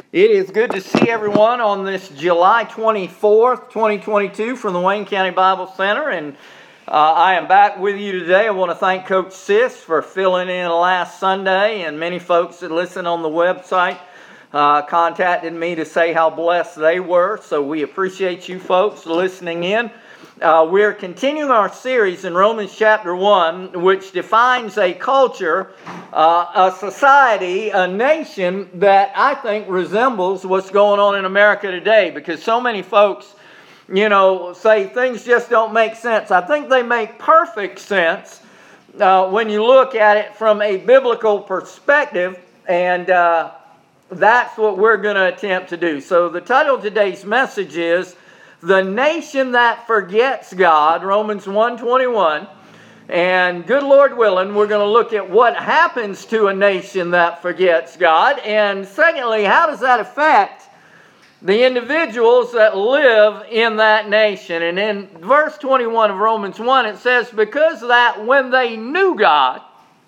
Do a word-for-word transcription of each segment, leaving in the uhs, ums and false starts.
It is good to see everyone on this July twenty-fourth, twenty twenty-two from the Wayne County Bible Center. And uh, I am back with you today. I want to thank Coach Sis for filling in last Sunday, and many folks that listen on the website uh, contacted me to say how blessed they were. So we appreciate you folks listening in. Uh, we're continuing our series in Romans chapter one, which defines a culture, uh, a society, a nation that I think resembles what's going on in America today, because so many folks, you know, say things just don't make sense. I think they make perfect sense uh, when you look at it from a biblical perspective, and uh, that's what we're going to attempt to do. So the title of today's message is The Nation That Forgets God, Romans one twenty-one. And good Lord willing, we're going to look at what happens to a nation that forgets God. And secondly, how does that affect the individuals that live in that nation? And in verse twenty-one of Romans one, it says, because that when they knew God,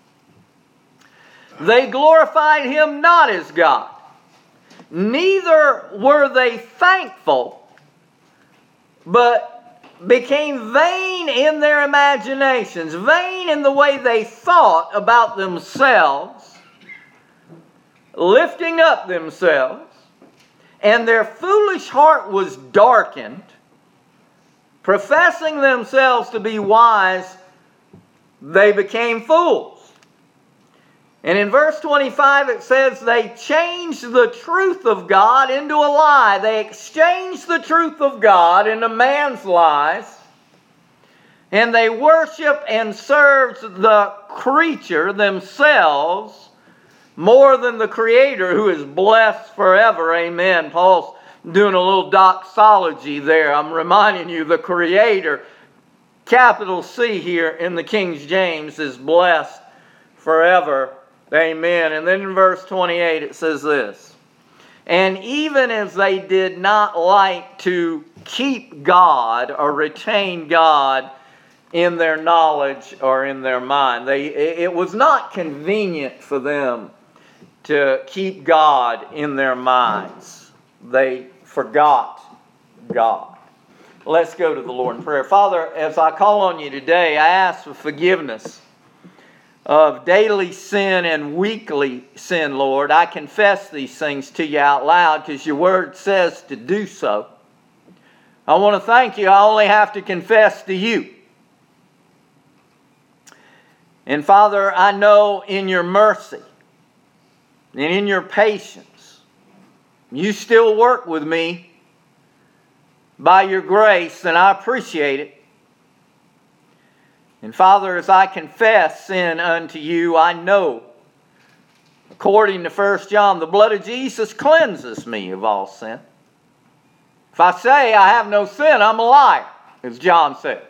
they glorified Him not as God, neither were they thankful, but became vain in their imaginations, vain in the way they thought about themselves, lifting up themselves, and their foolish heart was darkened, professing themselves to be wise, they became fools. And in verse twenty-five it says, they changed the truth of God into a lie. They exchanged the truth of God into man's lies. And they worship and served the creature themselves more than the Creator, who is blessed forever. Amen. Paul's doing a little doxology there. I'm reminding you the Creator, capital C here in the King James, is blessed forever. Amen. And then in verse twenty-eight it says this, and even as they did not like to keep God or retain God in their knowledge or in their mind, they it was not convenient for them to keep God in their minds. They forgot God. Let's go to the Lord in prayer. Father, as I call on you today, I ask for forgiveness of daily sin and weekly sin, Lord. I confess these things to you out loud because your word says to do so. I want to thank you. I only have to confess to you. And Father, I know in your mercy and in your patience, you still work with me by your grace, and I appreciate it. And Father, as I confess sin unto you, I know, according to First John, the blood of Jesus cleanses me of all sin. If I say I have no sin, I'm a liar, as John said.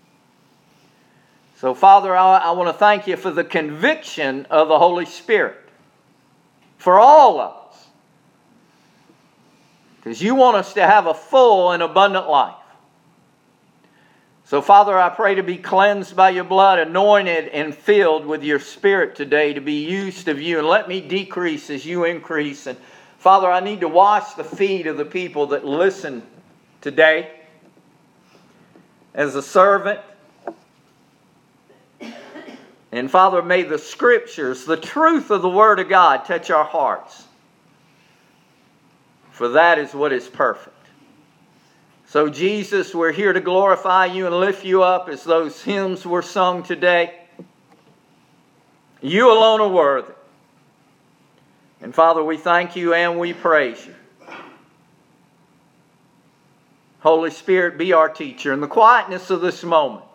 So Father, I, I want to thank you for the conviction of the Holy Spirit for all of us, because you want us to have a full and abundant life. So, Father, I pray to be cleansed by your blood, anointed and filled with your Spirit today, to be used of you. And let me decrease as you increase. And, Father, I need to wash the feet of the people that listen today as a servant. And, Father, may the Scriptures, the truth of the Word of God, touch our hearts. For that is what is perfect. So, Jesus, we're here to glorify you and lift you up as those hymns were sung today. You alone are worthy. And, Father, we thank you and we praise you. Holy Spirit, be our teacher. In the quietness of this moment,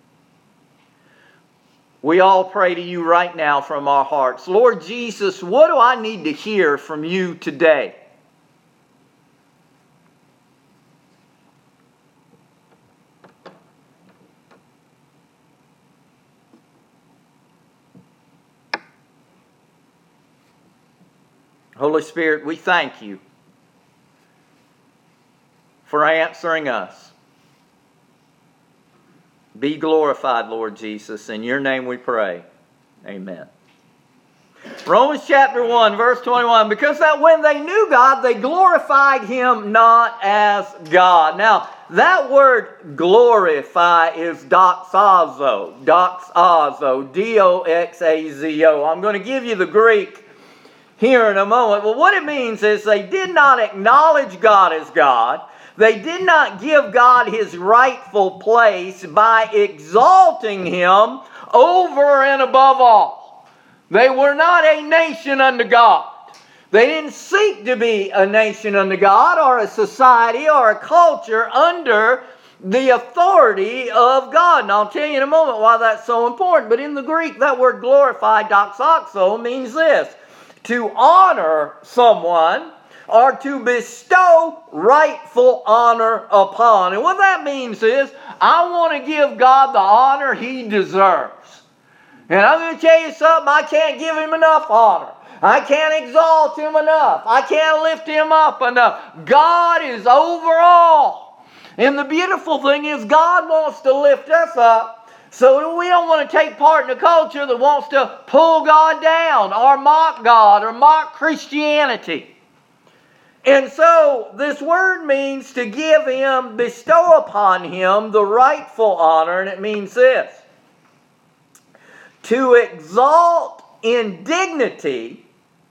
we all pray to you right now from our hearts. Lord Jesus, what do I need to hear from you today? Holy Spirit, we thank you for answering us. Be glorified, Lord Jesus. In your name we pray. Amen. Romans chapter one, verse twenty-one, because that when they knew God, they glorified Him not as God. Now, that word glorify is doxazo, doxazo, D O X A Z O. I'm going to give you the Greek here in a moment. Well, what it means is they did not acknowledge God as God. They did not give God His rightful place by exalting Him over and above all. They were not a nation unto God. They didn't seek to be a nation unto God or a society or a culture under the authority of God. And I'll tell you in a moment why that's so important. But in the Greek, that word glorify, doxazo, means this: to honor someone or to bestow rightful honor upon. And what that means is, I want to give God the honor He deserves. And I'm going to tell you something, I can't give Him enough honor. I can't exalt Him enough. I can't lift Him up enough. God is over all. And the beautiful thing is, God wants to lift us up, so we don't want to take part in a culture that wants to pull God down or mock God or mock Christianity. And so this word means to give Him, bestow upon Him the rightful honor, and it means this: to exalt in dignity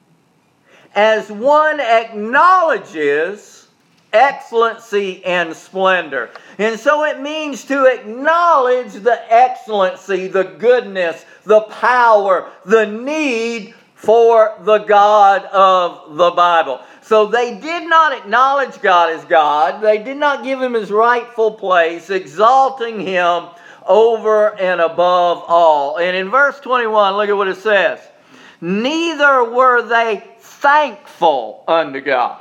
as one acknowledges excellency and splendor. And so it means to acknowledge the excellency, the goodness, the power, the need for the God of the Bible. So they did not acknowledge God as God. They did not give Him His rightful place, exalting Him over and above all. And in verse twenty-one, look at what it says. Neither were they thankful unto God.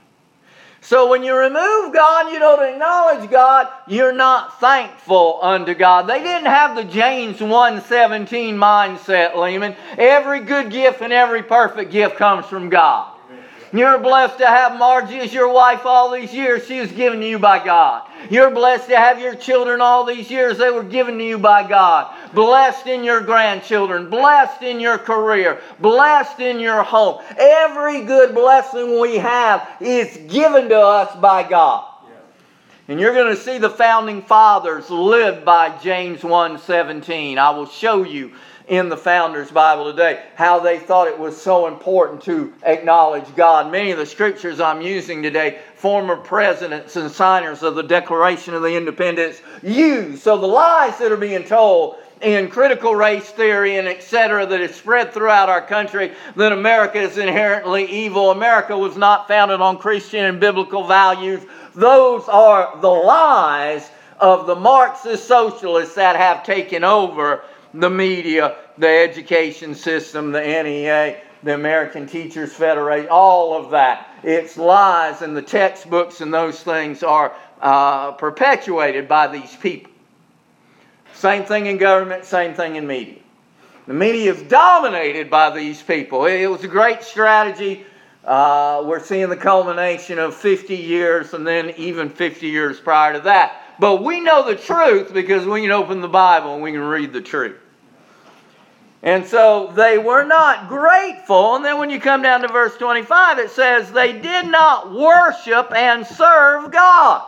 So when you remove God, you don't acknowledge God, you're not thankful unto God. They didn't have the James one seventeen mindset, Lehman. Every good gift and every perfect gift comes from God. You're blessed to have Margie as your wife all these years. She was given to you by God. You're blessed to have your children all these years. They were given to you by God. Blessed in your grandchildren. Blessed in your career. Blessed in your home. Every good blessing we have is given to us by God. And you're going to see the founding fathers lived by James one seventeen. I will show you in the Founders Bible today how they thought it was so important to acknowledge God. Many of the scriptures I'm using today, former presidents and signers of the Declaration of the Independence use. So the lies that are being told in critical race theory and et cetera that is spread throughout our country, that America is inherently evil, America was not founded on Christian and biblical values, those are the lies of the Marxist socialists that have taken over the media, the education system, the N E A, the American Teachers Federation, all of that. It's lies, and the textbooks and those things are uh, perpetuated by these people. Same thing in government, same thing in media. The media is dominated by these people. It was a great strategy. Uh, we're seeing the culmination of fifty years and then even fifty years prior to that. But we know the truth because we can open the Bible and we can read the truth. And so they were not grateful. And then when you come down to verse twenty-five, it says they did not worship and serve God.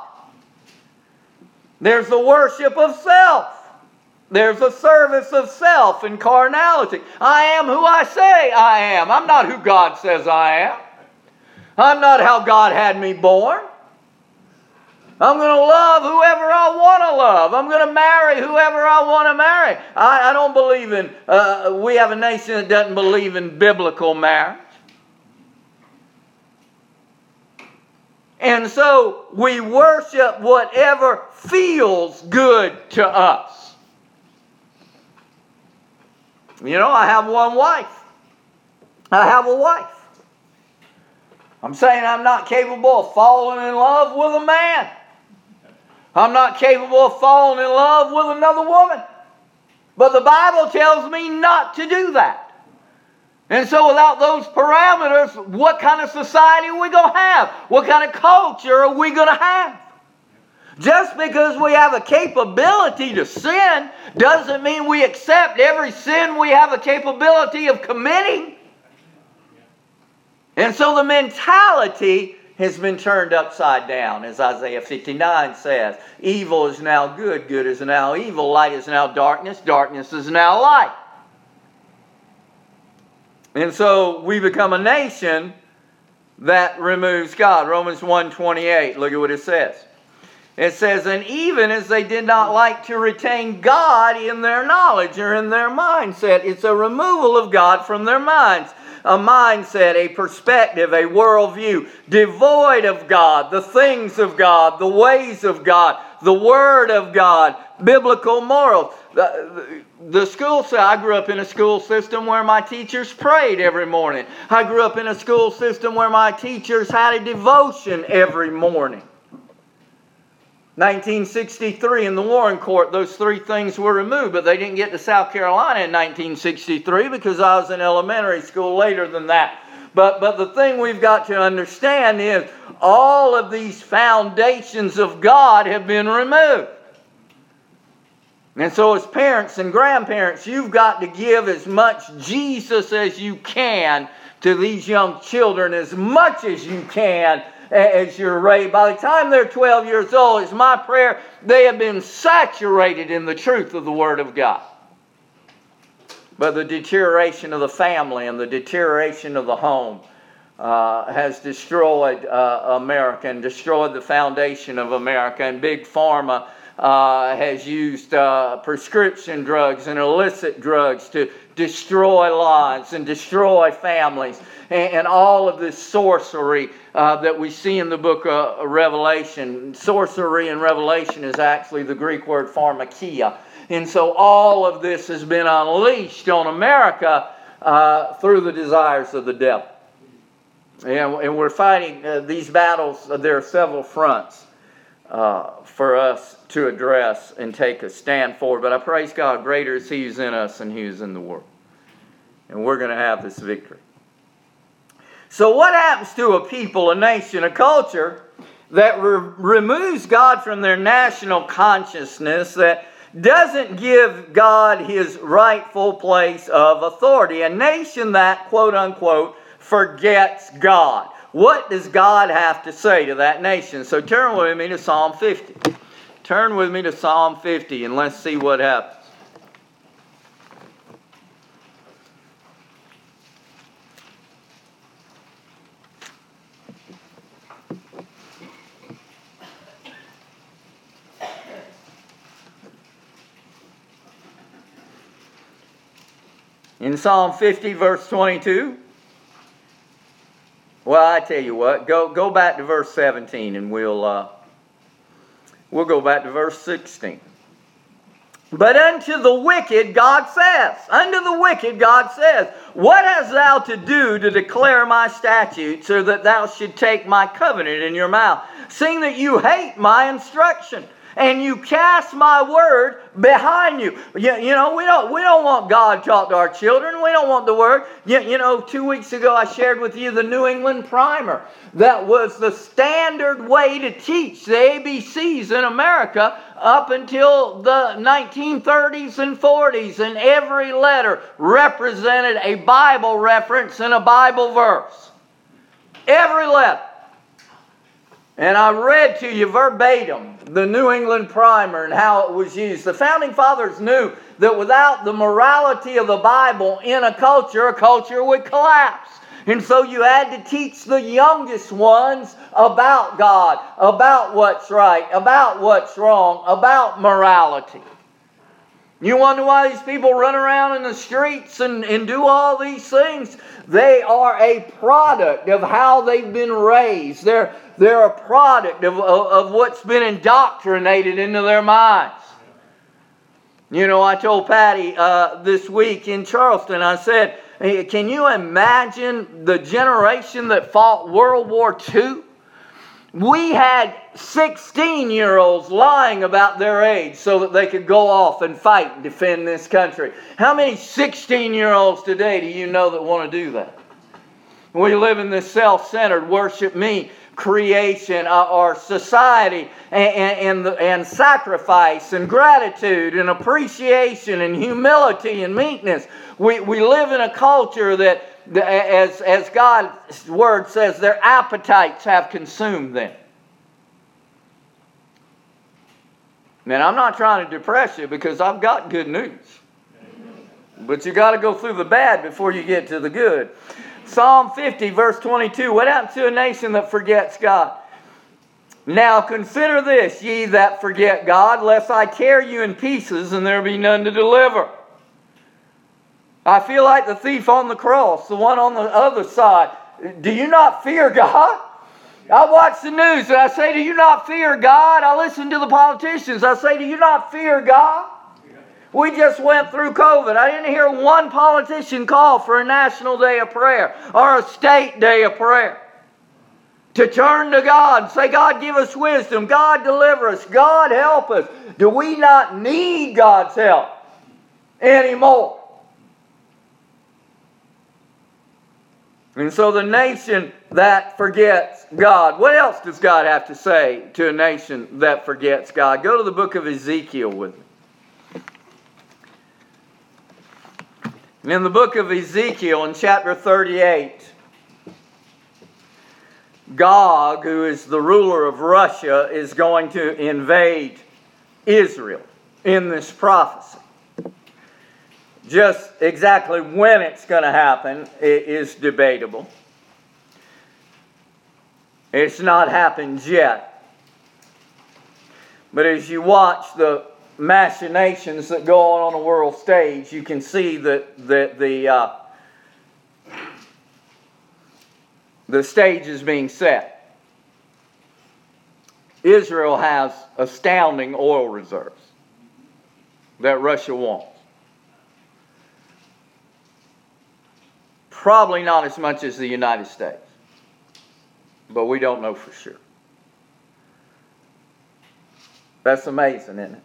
There's the worship of self. There's a service of self and carnality. I am who I say I am. I'm not who God says I am. I'm not how God had me born. I'm going to love whoever I want to love. I'm going to marry whoever I want to marry. I, I don't believe in, uh, we have a nation that doesn't believe in biblical marriage. And so we worship whatever feels good to us. You know, I have one wife. I have a wife. I'm saying I'm not capable of falling in love with a man. I'm not capable of falling in love with another woman. But the Bible tells me not to do that. And so without those parameters, what kind of society are we going to have? What kind of culture are we going to have? Just because we have a capability to sin doesn't mean we accept every sin we have a capability of committing. And so the mentality has been turned upside down, as Isaiah fifty-nine says. Evil is now good, good is now evil, light is now darkness, darkness is now light. And so we become a nation that removes God. Romans one twenty-eight, look at what it says. It says, and even as they did not like to retain God in their knowledge or in their mindset, it's a removal of God from their minds. A mindset, a perspective, a worldview, devoid of God, the things of God, the ways of God, the Word of God, biblical morals. The, the school, I grew up in a school system where my teachers prayed every morning. I grew up in a school system where my teachers had a devotion every morning. nineteen sixty-three in the Warren Court, those three things were removed, but they didn't get to South Carolina in nineteen sixty-three because I was in elementary school later than that. But, but the thing we've got to understand is all of these foundations of God have been removed. And so as parents and grandparents, you've got to give as much Jesus as you can to these young children, as much as you can as you're raised. By the time they're twelve years old, it's my prayer they have been saturated in the truth of the Word of God. But the deterioration of the family and the deterioration of the home uh, has destroyed uh, America and destroyed the foundation of America. And Big Pharma uh, has used uh, prescription drugs and illicit drugs to destroy lives and destroy families. And, and all of this sorcery uh, that we see in the book of Revelation. Sorcery in Revelation is actually the Greek word pharmakia. And so all of this has been unleashed on America uh, through the desires of the devil. And, and we're fighting uh, these battles. Uh, there are several fronts uh, for us to address and take a stand for. But I praise God, greater is He who's in us than He who's in the world. And we're going to have this victory. So what happens to a people, a nation, a culture that re- removes God from their national consciousness, that doesn't give God His rightful place of authority? A nation that, quote unquote, forgets God. What does God have to say to that nation? So turn with me to Psalm fifty. Turn with me to Psalm fifty and let's see what happens. In Psalm fifty, verse twenty-two, well, I tell you what, go go back to verse seventeen, and we'll uh, we'll go back to verse sixteen. But unto the wicked God says, unto the wicked God says, what hast thou to do to declare my statutes, or that thou should take my covenant in your mouth, seeing that you hate my instruction, and you cast my word behind you? You, you know, we don't we don't want God to talk to our children. We don't want the word. You, you know, two weeks ago I shared with you the New England Primer. That was the standard way to teach the A B Cs in America up until the nineteen thirties and forties. And every letter represented a Bible reference and a Bible verse. Every letter. And I read to you verbatim the New England Primer and how it was used. The Founding Fathers knew that without the morality of the Bible in a culture, a culture would collapse. And so you had to teach the youngest ones about God, about what's right, about what's wrong, about morality. You wonder why these people run around in the streets and, and do all these things? They are a product of how they've been raised. They're, they're a product of, of, of what's been indoctrinated into their minds. You know, I told Patty uh, this week in Charleston, I said, hey, can you imagine the generation that fought World War Two? We had sixteen-year-olds lying about their age so that they could go off and fight and defend this country. How many sixteen-year-olds today do you know that want to do that? We live in this self-centered, worship me creation, uh, our society, and, and, and, and sacrifice and gratitude and appreciation and humility and meekness. We, we live in a culture that as, as God's word says, their appetites have consumed them. And I'm not trying to depress you because I've got good news. But you got to go through the bad before you get to the good. Psalm fifty, verse twenty-two. What happened to a nation that forgets God? Now consider this, ye that forget God, lest I tear you in pieces and there be none to deliver. I feel like the thief on the cross, the one on the other side. Do you not fear God? I watch the news and I say, do you not fear God? I listen to the politicians. I say, do you not fear God? We just went through COVID. I didn't hear one politician call for a national day of prayer or a state day of prayer. To turn to God and say, God, give us wisdom. God, deliver us. God, help us. Do we not need God's help anymore? And so the nation that forgets God. What else does God have to say to a nation that forgets God? Go to the book of Ezekiel with me. And in the book of Ezekiel, in chapter thirty-eight, Gog, who is the ruler of Russia, is going to invade Israel in this prophecy. Just exactly when it's going to happen is debatable. It's not happened yet. But as you watch the machinations that go on on the world stage, you can see that, that the... Uh, The stage is being set. Israel has astounding oil reserves that Russia wants. Probably not as much as the United States, but we don't know for sure. That's amazing, isn't it?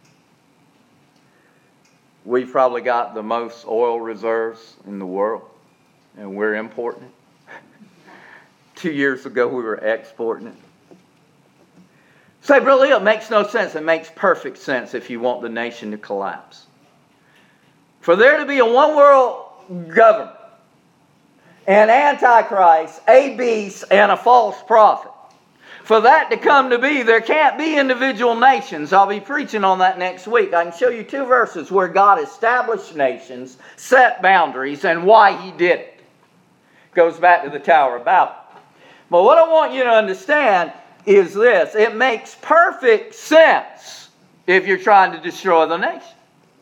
We've probably got the most oil reserves in the world, and we're importing it. Two years ago, we were exporting it. Say, Brother Leo, it makes no sense. It makes perfect sense if you want the nation to collapse. For there to be a one world government, an antichrist, a beast, and a false prophet, for that to come to be, there can't be individual nations. I'll be preaching on that next week. I can show you two verses where God established nations, set boundaries, and why He did it. Goes back to the Tower of Babel. But what I want you to understand is this. It makes perfect sense if you're trying to destroy the nation.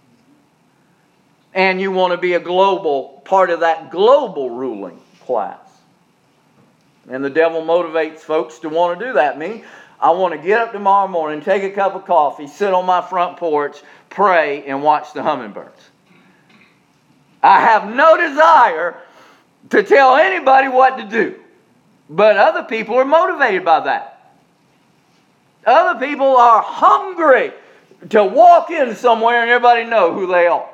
And you want to be a global, part of that global ruling class. And the devil motivates folks to want to do that. Me, I want to get up tomorrow morning, take a cup of coffee, sit on my front porch, pray, and watch the hummingbirds. I have no desire to tell anybody what to do. But other people are motivated by that. Other people are hungry to walk in somewhere and everybody know who they are.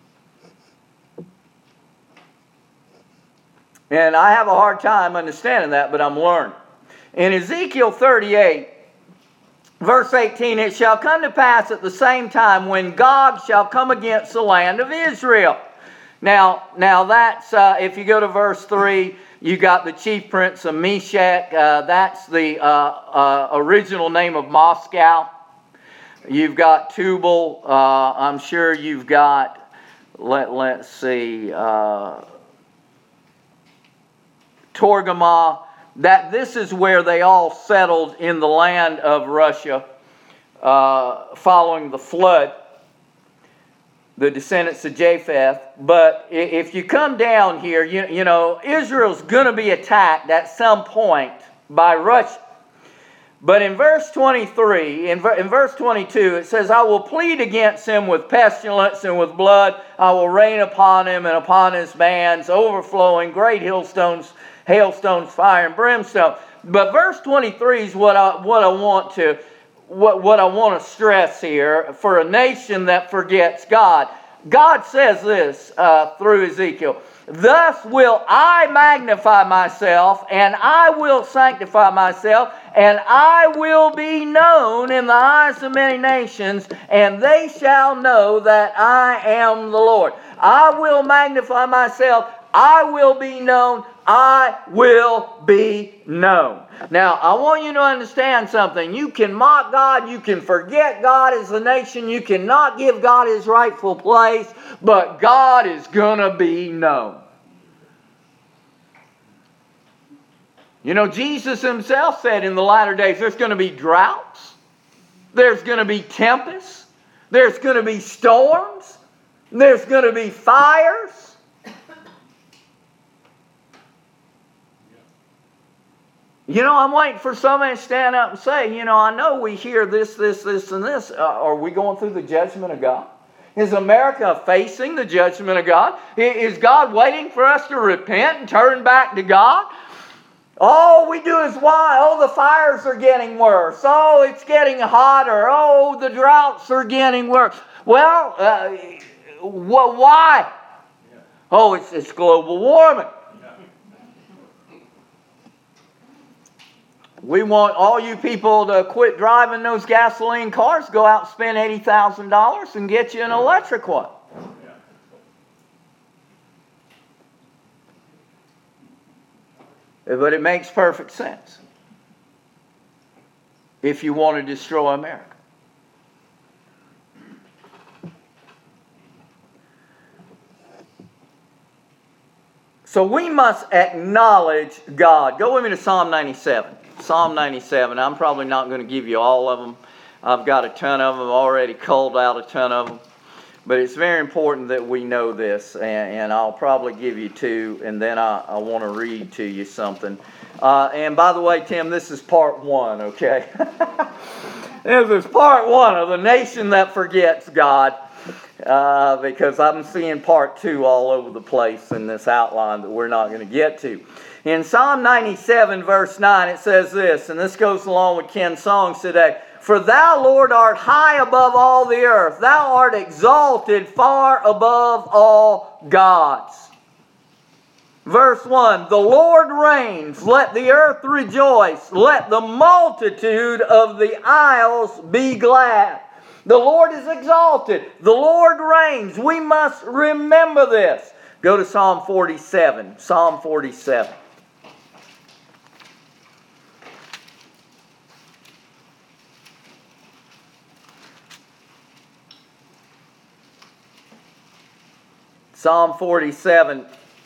And I have a hard time understanding that, but I'm learning. In Ezekiel thirty-eight, verse eighteen, it shall come to pass at the same time when Gog shall come against the land of Israel. Now, now that's, uh, if you go to verse three, you got the chief prince of Meshech. Uh, that's the uh, uh, original name of Moscow. You've got Tubal. Uh, I'm sure you've got, let, let's see, uh, Torgamah. That this is where they all settled in the land of Russia uh, following the flood. The descendants of Japheth. But if you come down here, you, you know, Israel's going to be attacked at some point by Russia. But in verse twenty-three, in, in verse twenty-two, it says, I will plead against him with pestilence and with blood. I will rain upon him and upon his bands, overflowing great hailstones, hailstones, fire and brimstone. But verse twenty-three is what I, what I want to What, what I want to stress here, for a nation that forgets God. God says this uh, through Ezekiel, thus will I magnify myself, and I will sanctify myself, and I will be known in the eyes of many nations, and they shall know that I am the Lord. I will magnify myself. I will be known. I will be known. Now, I want you to understand something. You can mock God. You can forget God as a nation. You cannot give God His rightful place. But God is going to be known. You know, Jesus Himself said in the latter days there's going to be droughts. There's going to be tempests. There's going to be storms. There's going to be fires. You know, I'm waiting for somebody to stand up and say, you know, I know we hear this, this, this, and this. Uh, are we going through the judgment of God? Is America facing the judgment of God? Is God waiting for us to repent and turn back to God? All we do is why? Oh, the fires are getting worse. Oh, it's getting hotter. Oh, the droughts are getting worse. Well, uh, wh- why? Oh, it's, it's global warming. We want all you people to quit driving those gasoline cars, go out and spend eighty thousand dollars and get you an electric one. But it makes perfect sense if you want to destroy America. So we must acknowledge God. Go with me to Psalm ninety-seven. Psalm ninety-seven. I'm probably not going to give you all of them. I've got a ton of them. I've already culled out a ton of them. But it's very important that we know this, and, and I'll probably give you two, and then I, I want to read to you something. Uh, and by the way, Tim, this is part one, okay? This is part one of the nation that forgets God, uh, because I'm seeing part two all over the place in this outline that we're not going to get to. In Psalm ninety-seven, verse nine, it says this, and this goes along with Ken's songs today. For thou, Lord, art high above all the earth. Thou art exalted far above all gods. Verse one, the Lord reigns. Let the earth rejoice. Let the multitude of the isles be glad. The Lord is exalted. The Lord reigns. We must remember this. Go to Psalm forty-seven. Psalm forty-seven. Psalm forty-seven,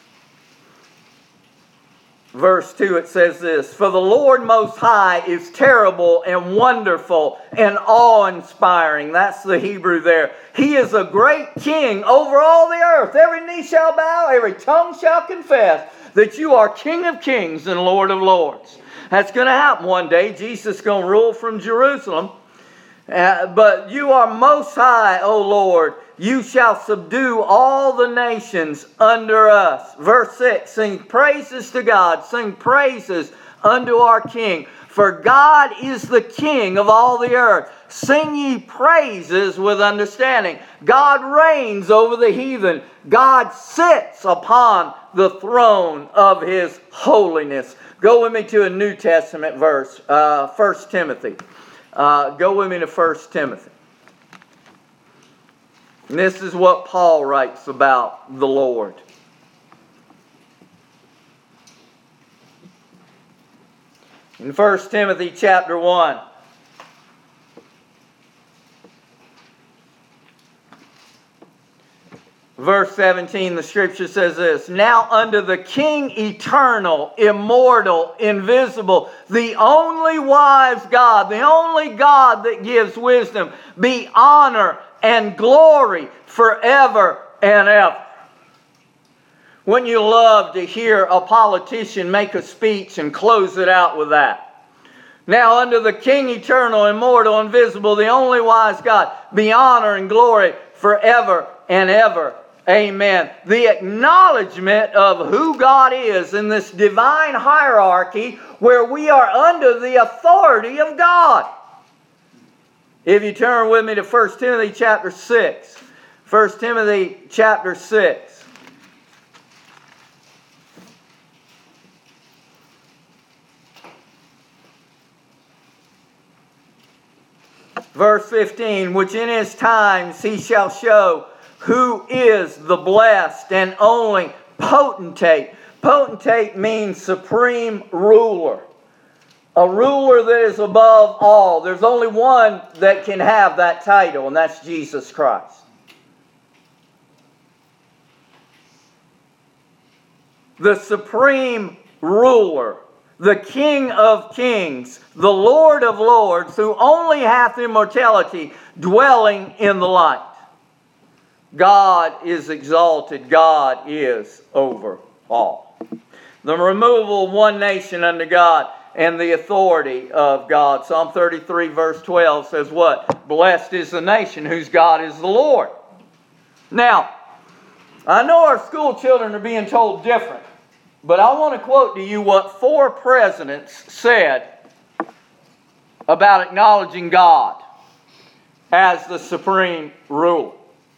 verse two, it says this, for the Lord Most High is terrible and wonderful and awe-inspiring. That's the Hebrew there. He is a great king over all the earth. Every knee shall bow, every tongue shall confess that you are King of kings and Lord of lords. That's going to happen one day. Jesus is going to rule from Jerusalem. Uh, but you are most high, O Lord. You shall subdue all the nations under us. Verse six, sing praises to God. Sing praises unto our King. For God is the King of all the earth. Sing ye praises with understanding. God reigns over the heathen. God sits upon the throne of His holiness. Go with me to a New Testament verse, uh, First Timothy. Uh, go with me to First Timothy. And this is what Paul writes about the Lord. In First Timothy chapter one. Verse seventeen, the scripture says this, now unto the King eternal, immortal, invisible, the only wise God, the only God that gives wisdom, be honor and glory forever and ever. Wouldn't you love to hear a politician make a speech and close it out with that? Now unto the King eternal, immortal, invisible, the only wise God, be honor and glory forever and ever. Amen. The acknowledgement of who God is in this divine hierarchy where we are under the authority of God. If you turn with me to First Timothy chapter six. First Timothy chapter six. Verse fifteen, which in His times He shall show who is the blessed and only potentate. Potentate means supreme ruler. A ruler that is above all. There's only one that can have that title, and that's Jesus Christ. The supreme ruler, the King of kings, the Lord of lords, who only hath immortality, dwelling in the light. God is exalted. God is over all. The removal of one nation under God and the authority of God. Psalm thirty-three verse twelve says what? Blessed is the nation whose God is the Lord. Now, I know our school children are being told different, but I want to quote to you what four presidents said about acknowledging God as the supreme ruler.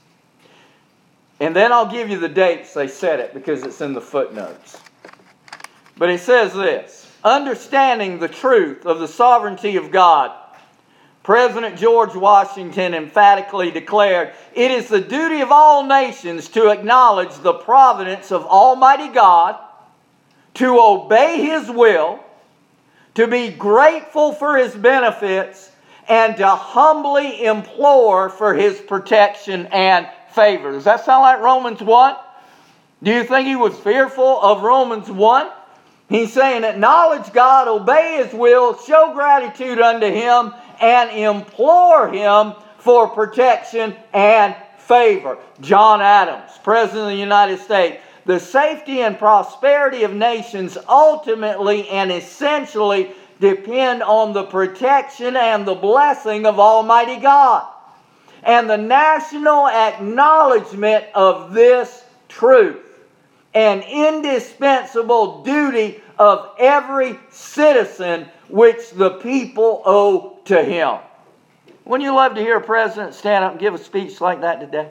And then I'll give you the dates they said it because it's in the footnotes. But it says this: understanding the truth of the sovereignty of God, President George Washington emphatically declared, "It is the duty of all nations to acknowledge the providence of Almighty God, to obey His will, to be grateful for His benefits, and to humbly implore for His protection and favor." Does that sound like Romans one? Do you think he was fearful of Romans one? He's saying acknowledge God, obey His will, show gratitude unto Him, and implore Him for protection and favor. John Adams, President of the United States. The safety and prosperity of nations ultimately and essentially depend on the protection and the blessing of Almighty God. And the national acknowledgement of this truth, an indispensable duty of every citizen which the people owe to him. Wouldn't you love to hear a president stand up and give a speech like that today?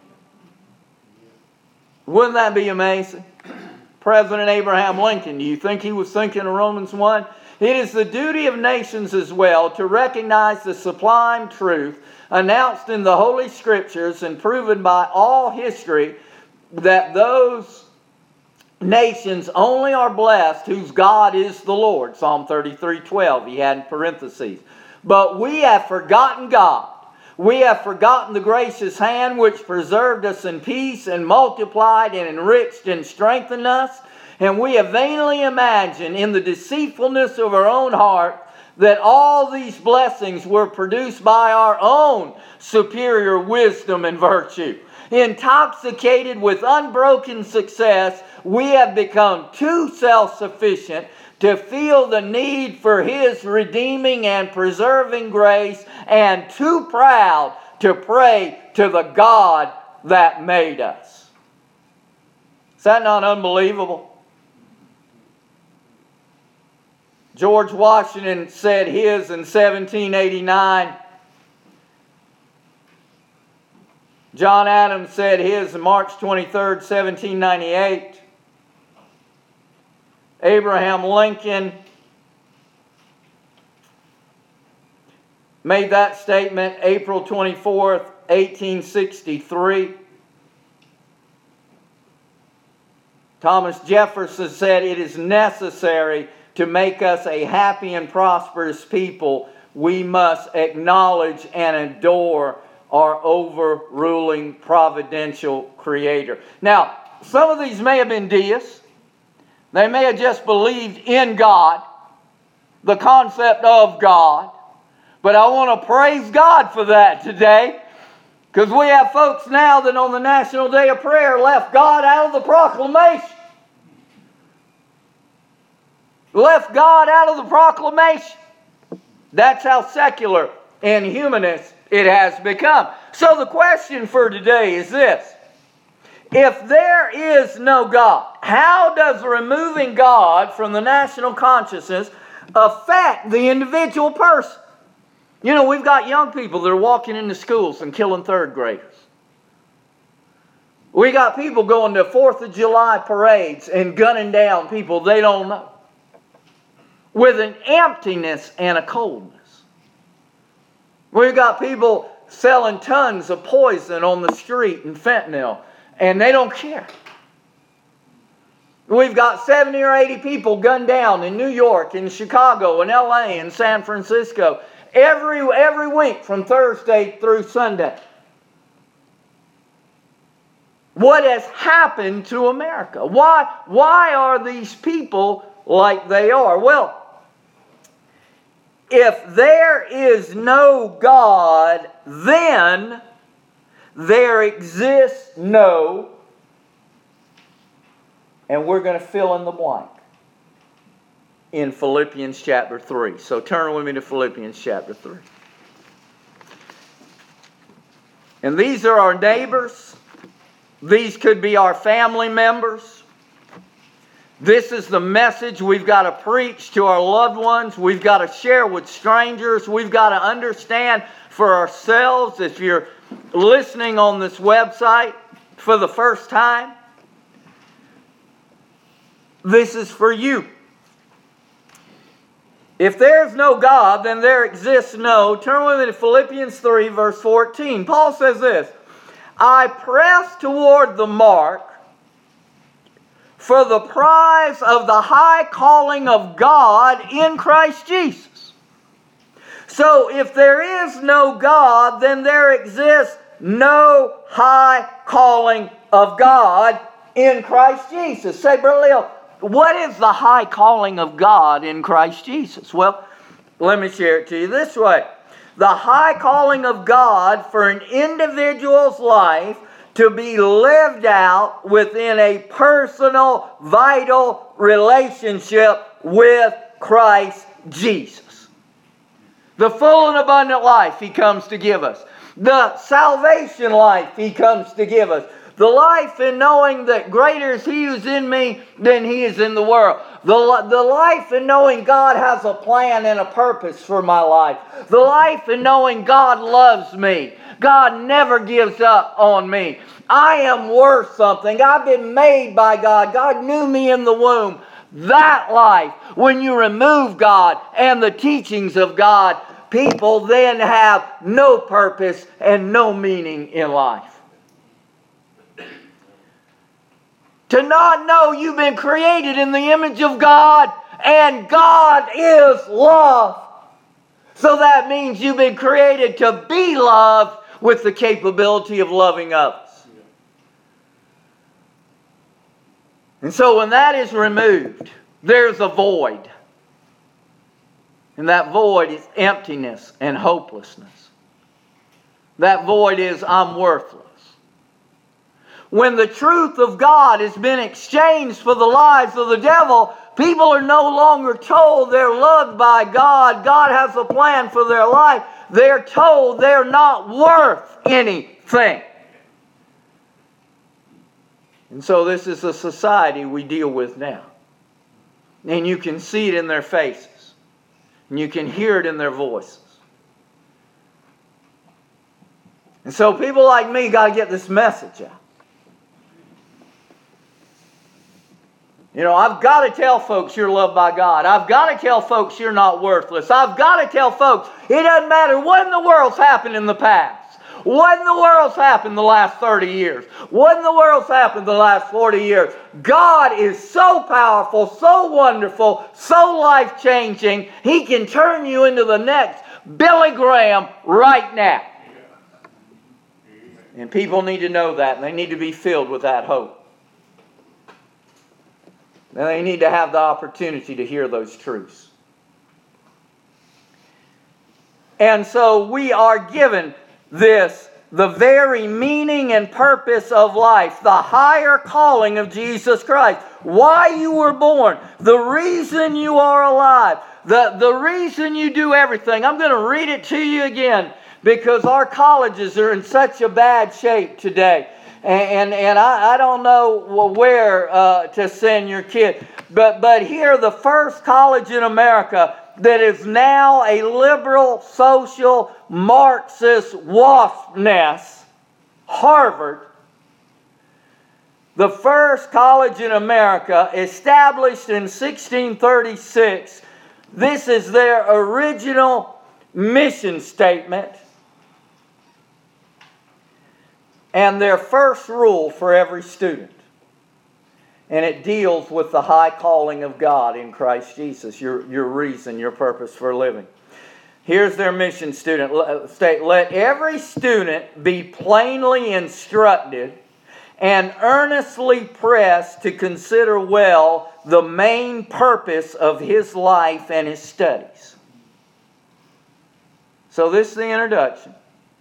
Wouldn't that be amazing? President Abraham Lincoln, do you think he was thinking of Romans one? It is the duty of nations as well to recognize the sublime truth announced in the Holy Scriptures and proven by all history that those nations only are blessed whose God is the Lord. Psalm thirty-three twelve, he had in parentheses. But we have forgotten God. We have forgotten the gracious hand which preserved us in peace and multiplied and enriched and strengthened us. And we have vainly imagined in the deceitfulness of our own heart that all these blessings were produced by our own superior wisdom and virtue. Intoxicated with unbroken success, we have become too self-sufficient to feel the need for His redeeming and preserving grace, and too proud to pray to the God that made us. Is that not unbelievable? George Washington said his in seventeen eighty-nine. John Adams said his on March twenty-third, seventeen ninety-eight. Abraham Lincoln made that statement April twenty-fourth, eighteen sixty-three. Thomas Jefferson said, "It is necessary to make us a happy and prosperous people. We must acknowledge and adore our overruling providential Creator." Now, some of these may have been deists. They may have just believed in God, the concept of God. But I want to praise God for that today, because we have folks now that on the National Day of Prayer left God out of the proclamation. Left God out of the proclamation. That's how secular and humanist it has become. So the question for today is this: if there is no God, how does removing God from the national consciousness affect the individual person? You know, we've got young people that are walking into schools and killing third graders. We got people going to fourth of July parades and gunning down people they don't know, with an emptiness and a coldness. We've got people selling tons of poison on the street and fentanyl, and they don't care. We've got seventy or eighty people gunned down in New York, in Chicago, in L A, in San Francisco, every, every week from Thursday through Sunday. What has happened to America? Why, why are these people like they are? Well, if there is no God, then there exists no, and we're going to fill in the blank in Philippians chapter three. So turn with me to Philippians chapter three. And these are our neighbors. These could be our family members. This is the message we've got to preach to our loved ones. We've got to share with strangers. We've got to understand for ourselves. If you're listening on this website for the first time, this is for you. If there's no God, then there exists no. Turn with me to Philippians three, verse fourteen. Paul says this, I press toward the mark for the prize of the high calling of God in Christ Jesus. So if there is no God, then there exists no high calling of God in Christ Jesus. Say, Brother Leo, what is the high calling of God in Christ Jesus? Well, let me share it to you this way. The high calling of God for an individual's life to be lived out within a personal, vital relationship with Christ Jesus. The full and abundant life He comes to give us. The salvation life He comes to give us. The life in knowing that greater is He who's in me than he is in the world. The, the life in knowing God has a plan and a purpose for my life. The life in knowing God loves me. God never gives up on me. I am worth something. I've been made by God. God knew me in the womb. That life, when you remove God and the teachings of God, people then have no purpose and no meaning in life. To not know you've been created in the image of God, and God is love. So that means you've been created to be loved with the capability of loving others. And so when that is removed, there's a void. And that void is emptiness and hopelessness. That void is, I'm worthless. When the truth of God has been exchanged for the lies of the devil, people are no longer told they're loved by God. God has a plan for their life. They're told they're not worth anything. And so this is the society we deal with now. And you can see it in their faces. And you can hear it in their voices. And so people like me got to get this message out. You know, I've got to tell folks you're loved by God. I've got to tell folks you're not worthless. I've got to tell folks it doesn't matter what in the world's happened in the past. What in the world's happened the last thirty years? What in the world's happened the last forty years? God is so powerful, so wonderful, so life-changing, He can turn you into the next Billy Graham right now. And people need to know that, and they need to be filled with that hope. And they need to have the opportunity to hear those truths. And so we are given this, the very meaning and purpose of life, the higher calling of Jesus Christ. Why you were born, the reason you are alive, the, the reason you do everything. I'm going to read it to you again because our colleges are in such a bad shape today. And, and, and I, I don't know where uh, to send your kid. But, but here, the first college in America that is now a liberal, social, Marxist wasp nest, Harvard, the first college in America, established in sixteen thirty-six. This is their original mission statement. And their first rule for every student. And it deals with the high calling of God in Christ Jesus, your, your reason, your purpose for living. Here's their mission student state. Let every student be plainly instructed and earnestly pressed to consider well the main purpose of his life and his studies. So this is the introduction.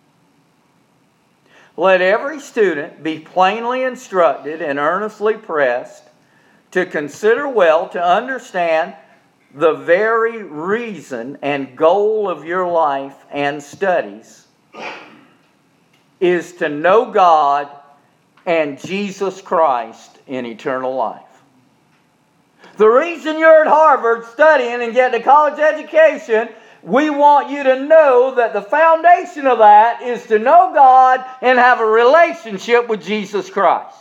Let every student be plainly instructed and earnestly pressed to consider well, to understand the very reason and goal of your life and studies is to know God and Jesus Christ in eternal life. The reason you're at Harvard studying and getting a college education, we want you to know that the foundation of that is to know God and have a relationship with Jesus Christ.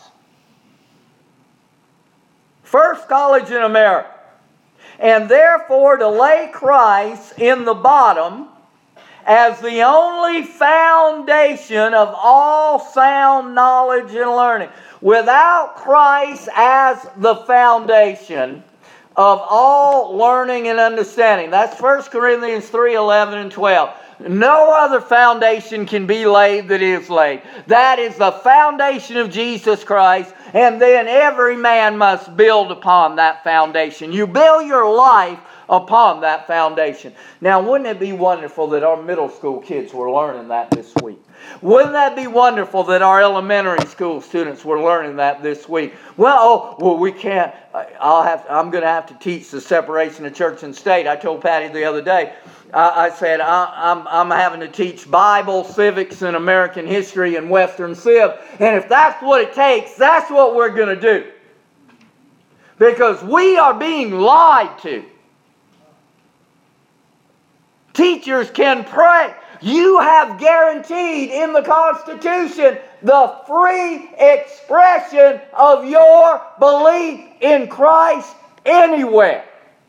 First college in America. And therefore to lay Christ in the bottom as the only foundation of all sound knowledge and learning. Without Christ as the foundation of all learning and understanding. That's First Corinthians three, eleven and twelve. No other foundation can be laid that is laid. That is the foundation of Jesus Christ, and then every man must build upon that foundation. You build your life upon that foundation. Now, wouldn't it be wonderful that our middle school kids were learning that this week? Wouldn't that be wonderful that our elementary school students were learning that this week? Well, oh, well, we can't. I'll have. I'm going to have to teach the separation of church and state. I told Patty the other day. I, I said I, I'm I'm having to teach Bible, civics, and American history and Western Civ, and if that's what it takes, that's what we're going to do. Because we are being lied to. Teachers can pray. You have guaranteed in the Constitution the free expression of your belief in Christ anywhere.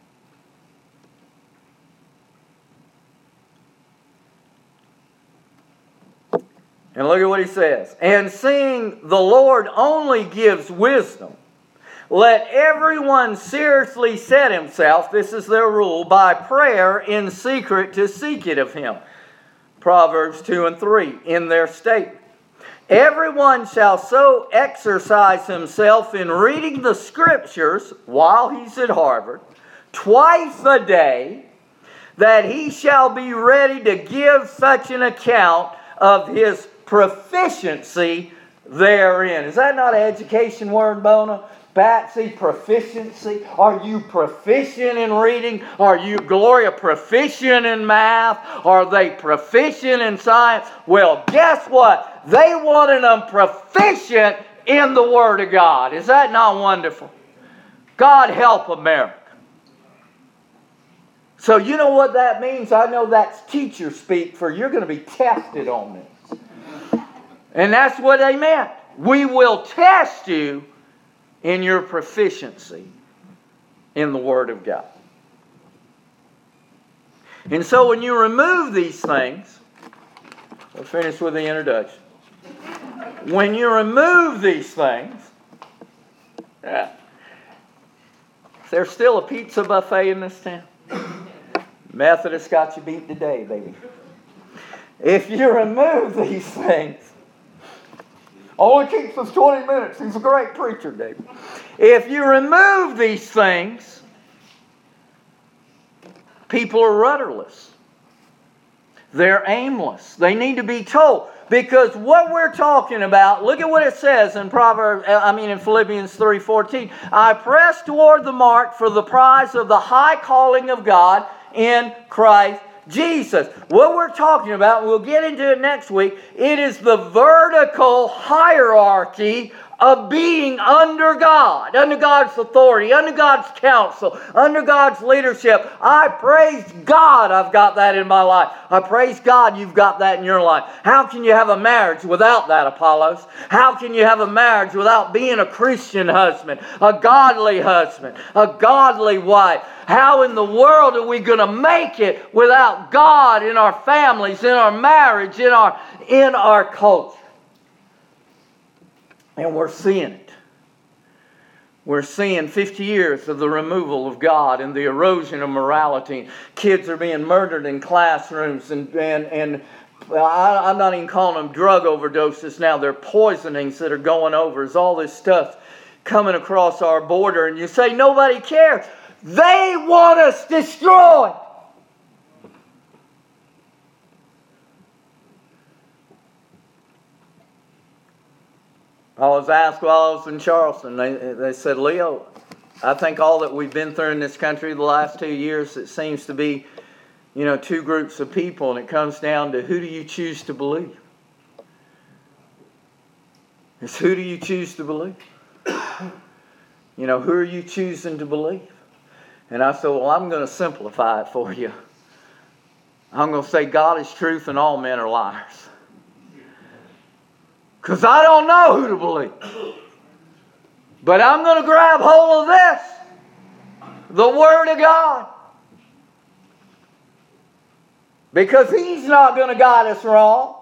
And look at what he says. And seeing the Lord only gives wisdom, let everyone seriously set himself, this is their rule, by prayer in secret to seek it of him. Proverbs two and three in their statement. Everyone shall so exercise himself in reading the Scriptures while he's at Harvard, twice a day, that he shall be ready to give such an account of his proficiency therein. Is that not an education word, Bona? Patsy, proficiency. Are you proficient in reading? Are you, Gloria, proficient in math? Are they proficient in science? Well, guess what? They wanted them proficient in the Word of God. Is that not wonderful? God help America. So you know what that means? I know that's teacher speak for you're going to be tested on this. And that's what they meant. We will test you in your proficiency in the Word of God. And so when you remove these things, we'll finish with the introduction. When you remove these things, yeah, there's still a pizza buffet in this town. Methodist got you beat today, baby. If you remove these things, only keeps us twenty minutes. He's a great preacher, David. If you remove these things, people are rudderless. They're aimless. They need to be told. Because what we're talking about, look at what it says in Proverbs, I mean in Philippians three fourteen. I press toward the mark for the prize of the high calling of God in Christ Jesus. What we're talking about, we'll get into it next week, it is the vertical hierarchy of being under God, under God's authority, under God's counsel, under God's leadership. I praise God I've got that in my life. I praise God you've got that in your life. How can you have a marriage without that, Apollos? How can you have a marriage without being a Christian husband, a godly husband, a godly wife? How in the world are we going to make it without God in our families, in our marriage, in our, in our culture? And we're seeing it. We're seeing fifty years of the removal of God and the erosion of morality. Kids are being murdered in classrooms, and, and, and well, I, I'm not even calling them drug overdoses now. They're poisonings that are going over. There's all this stuff coming across our border, and you say nobody cares. They want us destroyed. I was asked while I was in Charleston, they, they said, Leo, I think all that we've been through in this country the last two years, it seems to be, you know, two groups of people, and it comes down to who do you choose to believe? It's who do you choose to believe? You know, who are you choosing to believe? And I said, well, I'm going to simplify it for you. I'm going to say God is truth and all men are liars. Because I don't know who to believe. But I'm going to grab hold of this. The Word of God. Because He's not going to guide us wrong.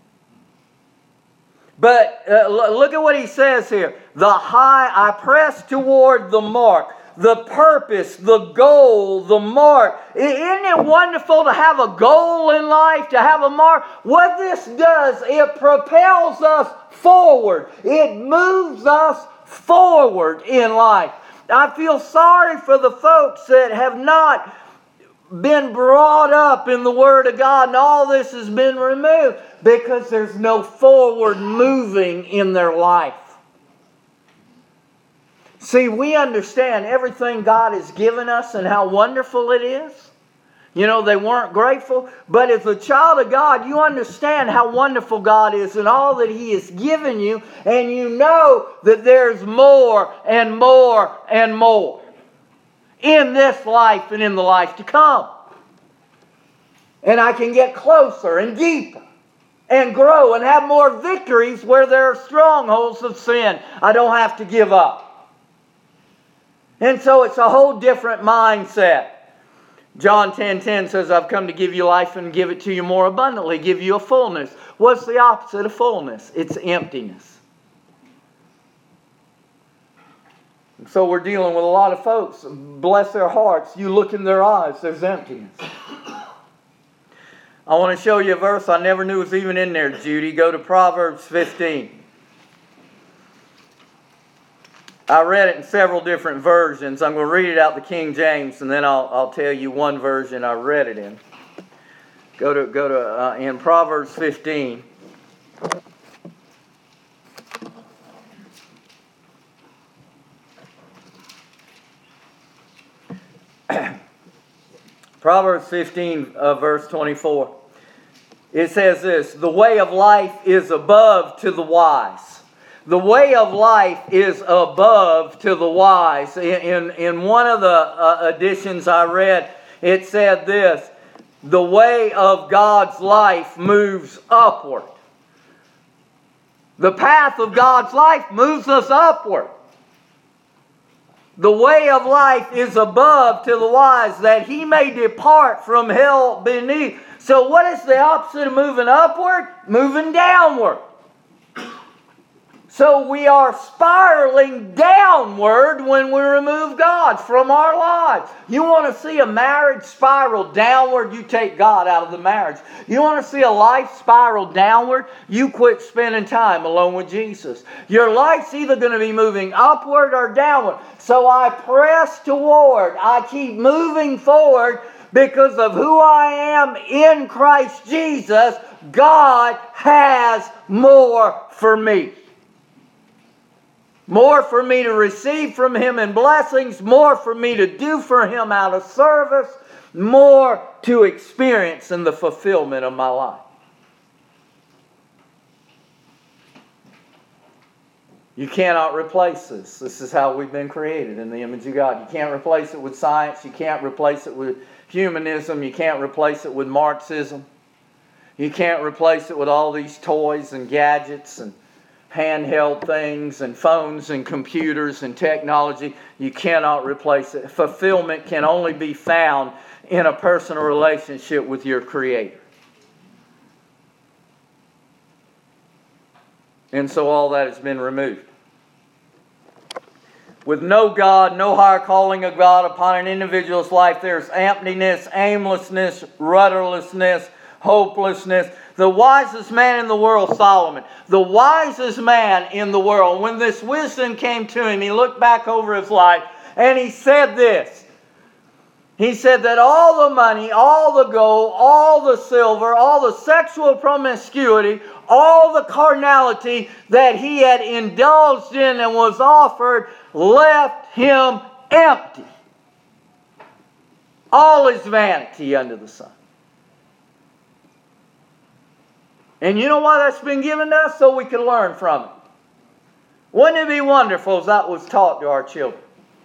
But uh, look at what He says here. The high, I press toward the mark. The purpose, the goal, the mark. Isn't it wonderful to have a goal in life, to have a mark? What this does, it propels us forward. It moves us forward in life. I feel sorry for the folks that have not been brought up in the Word of God, and all this has been removed because there's no forward moving in their life. See, we understand everything God has given us and how wonderful it is. You know, they weren't grateful. But as a child of God, you understand how wonderful God is and all that He has given you. And you know that there's more and more and more in this life and in the life to come. And I can get closer and deeper and grow and have more victories where there are strongholds of sin. I don't have to give up. And so it's a whole different mindset. John ten ten says, I've come to give you life and give it to you more abundantly, give you a fullness. What's the opposite of fullness? It's emptiness. And so we're dealing with a lot of folks. Bless their hearts. You look in their eyes, there's emptiness. I want to show you a verse I never knew was even in there, Judy. Go to Proverbs fifteen. I read it in several different versions. I'm going to read it out the King James, and then I'll, I'll tell you one version I read it in. Go to go to uh, in Proverbs fifteen. Proverbs fifteen, uh, verse twenty-four. It says this: the way of life is above to the wise. The way of life is above to the wise. In, in, in one of the uh, editions I read, it said this: the way of God's life moves upward. The path of God's life moves us upward. The way of life is above to the wise, that he may depart from hell beneath. So what is the opposite of moving upward? Moving downward. So we are spiraling downward when we remove God from our lives. You want to see a marriage spiral downward, you take God out of the marriage. You want to see a life spiral downward, you quit spending time alone with Jesus. Your life's either going to be moving upward or downward. So I press toward, I keep moving forward because of who I am in Christ Jesus. God has more for me. More for me to receive from Him in blessings. More for me to do for Him out of service. More to experience in the fulfillment of my life. You cannot replace this. This is how we've been created in the image of God. You can't replace it with science. You can't replace it with humanism. You can't replace it with Marxism. You can't replace it with all these toys and gadgets and handheld things and phones and computers and technology. You cannot replace it. Fulfillment can only be found in a personal relationship with your Creator. And so all that has been removed. with no God, no higher calling of God upon an individual's life, there's emptiness, aimlessness, rudderlessness, hopelessness. The wisest man in the world, Solomon, the wisest man in the world, when this wisdom came to him, he looked back over his life and he said this. He said that all the money, all the gold, all the silver, all the sexual promiscuity, all the carnality that he had indulged in and was offered left him empty. All is vanity under the sun. And you know why that's been given to us? So we can learn from it. Wouldn't it be wonderful if that was taught to our children?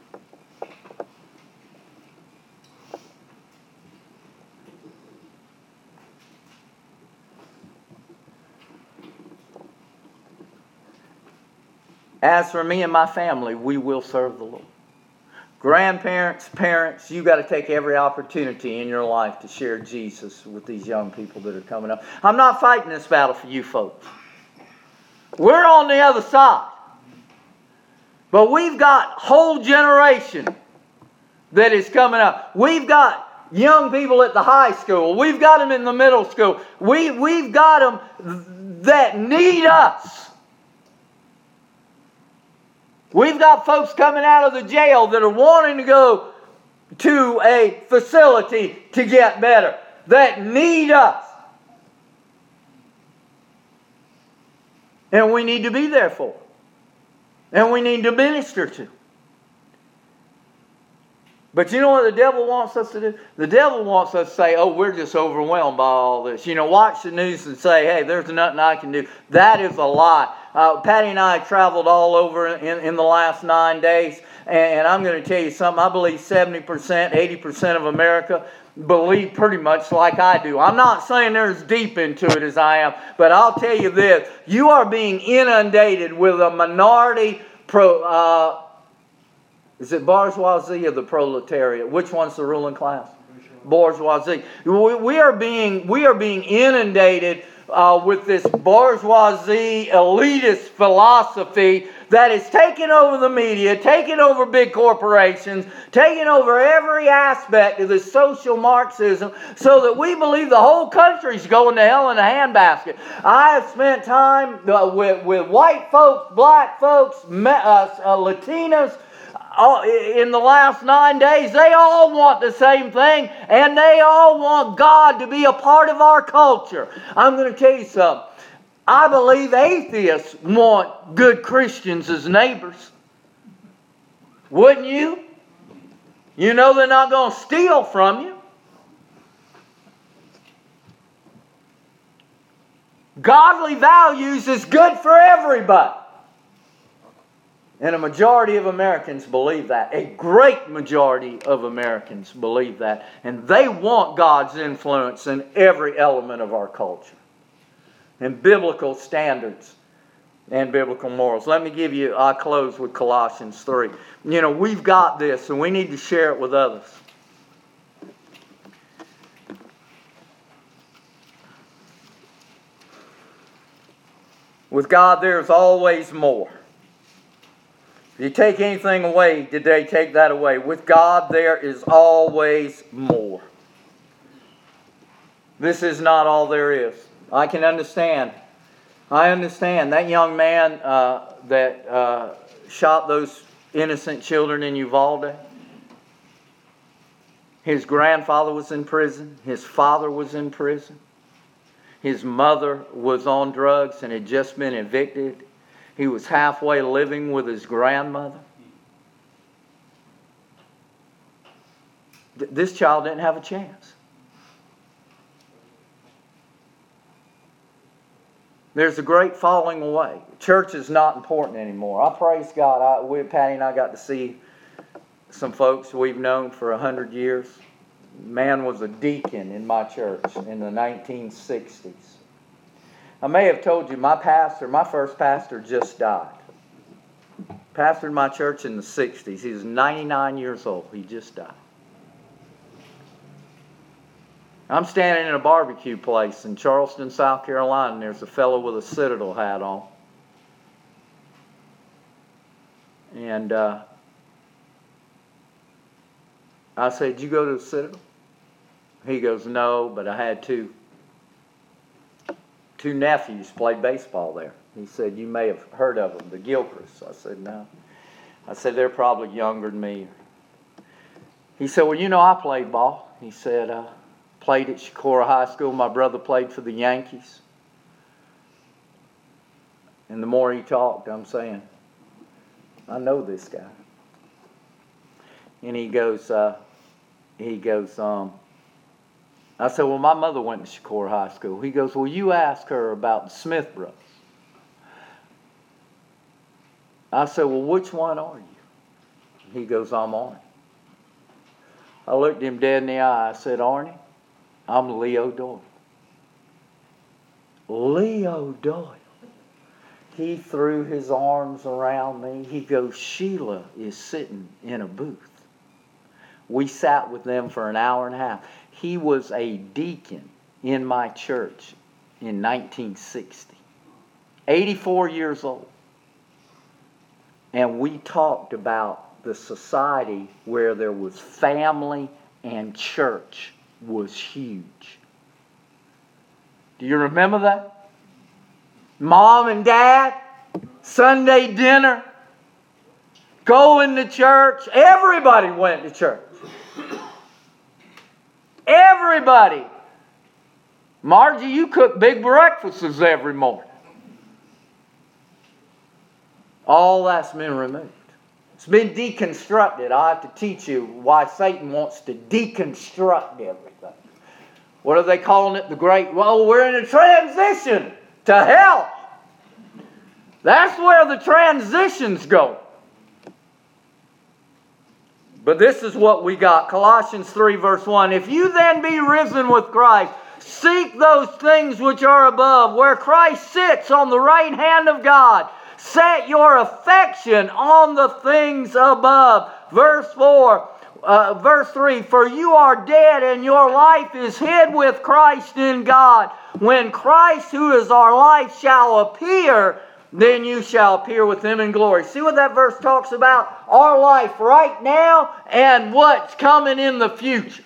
As for me and my family, we will serve the Lord. Grandparents, parents, you got to take every opportunity in your life to share Jesus with these young people that are coming up. I'm not fighting this battle for you folks. We're on the other side. But we've got a whole generation that is coming up. We've got young people at the high school. We've got them in the middle school. We, we've got them that need us. We've got folks coming out of the jail that are wanting to go to a facility to get better, that need us. And we need to be there for them. And we need to minister to. But you know what the devil wants us to do? The devil wants us to say, oh, we're just overwhelmed by all this. You know, watch the news and say, hey, there's nothing I can do. That is a lie. Uh, Patty and I traveled all over in, in the last nine days. And, and I'm going to tell you something. I believe seventy percent, eighty percent of America believe pretty much like I do. I'm not saying they're as deep into it as I am. But I'll tell you this. You are being inundated with a minority pro... Uh, Is it bourgeoisie or the proletariat? Which one's the ruling class? Bourgeoisie. We, we are being we are being inundated uh, with this bourgeoisie elitist philosophy that is taking over the media, taking over big corporations, taking over every aspect of this social Marxism, so that we believe the whole country's going to hell in a handbasket. I have spent time uh, with with white folks, black folks, uh, uh, Latinos. In the last nine days, they all want the same thing, and they all want God to be a part of our culture. I'm going to tell you something. I believe atheists want good Christians as neighbors. Wouldn't you? You know they're not going to steal from you. Godly values is good for everybody. And a majority of Americans believe that. A great majority of Americans believe that. And they want God's influence in every element of our culture. And biblical standards and biblical morals. Let me give you, I'll close with Colossians three. You know, we've got this and we need to share it with others. With God, there's always more. If you take anything away today, take that away. With God, there is always more. This is not all there is. I can understand. I understand. That young man uh, that uh, shot those innocent children in Uvalde, his grandfather was in prison. His father was in prison. His mother was on drugs and had just been evicted. He was halfway living with his grandmother. Th- this child didn't have a chance. There's a great falling away. Church is not important anymore. I praise God. I, we, Patty and I got to see some folks we've known for a hundred years. Man was a deacon in my church in the nineteen sixties. I may have told you, my pastor, my first pastor just died. Pastored my church in the sixties. He was ninety-nine years old. He just died. I'm standing in a barbecue place in Charleston, South Carolina, and there's a fellow with a Citadel hat on. And uh, I said, "Did you go to the Citadel?" He goes, "No, but I had two, two nephews played baseball there." He said, "You may have heard of them, the Gilchrist." I said, "No." I said, "They're probably younger than me." He said, "Well, you know, I played ball." He said, "I played at Shakora High School. My brother played for the Yankees." And the more he talked, I'm saying, I know this guy. And he goes, uh, he goes, um, I said, "Well, my mother went to Shakora High School." He goes, "Well, you ask her about the Smith brothers." I said, "Well, which one are you?" He goes, "I'm Arnie." I looked him dead in the eye. I said, "Arnie, I'm Leo Doyle." Leo Doyle. He threw his arms around me. He goes, "Sheila is sitting in a booth." We sat with them for an hour and a half. He was a deacon in my church in nineteen sixty. eighty-four years old. And we talked about the society where there was family and church was huge. Do you remember that? Mom and Dad, Sunday dinner, going to church. Everybody went to church. Everybody. Margie, you cook big breakfasts every morning. All that's been removed. It's been deconstructed. I have to teach you why Satan wants to deconstruct everything. What are they calling it? The great, well, we're in a transition to hell. That's where the transitions go. But this is what we got. Colossians three verse one. "If you then be risen with Christ, seek those things which are above, where Christ sits on the right hand of God. Set your affection on the things above." Verse four, uh, verse three, "For you are dead and your life is hid with Christ in God. When Christ, who is our life, shall appear, then you shall appear with him in glory." See what that verse talks about? Our life right now and what's coming in the future.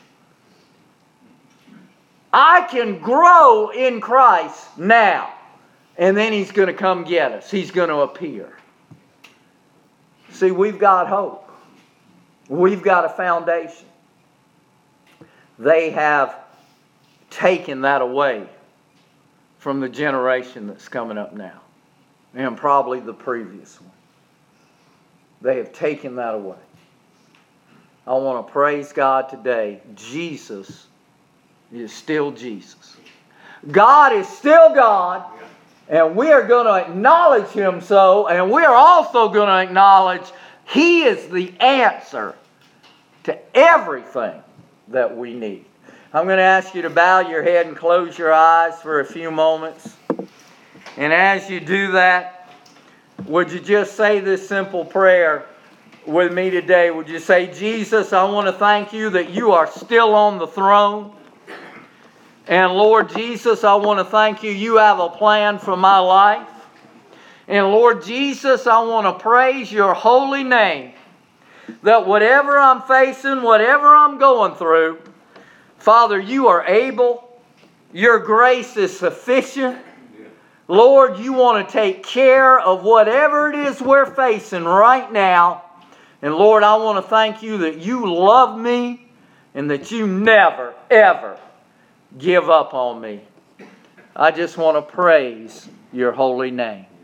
I can grow in Christ now. And then he's going to come get us. He's going to appear. See, we've got hope. We've got a foundation. They have taken that away from the generation that's coming up now. And probably the previous one. They have taken that away. I want to praise God today. Jesus is still Jesus. God is still God. And we are going to acknowledge Him so. And we are also going to acknowledge He is the answer to everything that we need. I'm going to ask you to bow your head and close your eyes for a few moments. And as you do that, would you just say this simple prayer with me today? Would you say, "Jesus, I want to thank you that you are still on the throne. And Lord Jesus, I want to thank you. You have a plan for my life. And Lord Jesus, I want to praise your holy name. That whatever I'm facing, whatever I'm going through, Father, you are able. Your grace is sufficient. Lord, you want to take care of whatever it is we're facing right now. And Lord, I want to thank you that you love me and that you never, ever give up on me. I just want to praise your holy name.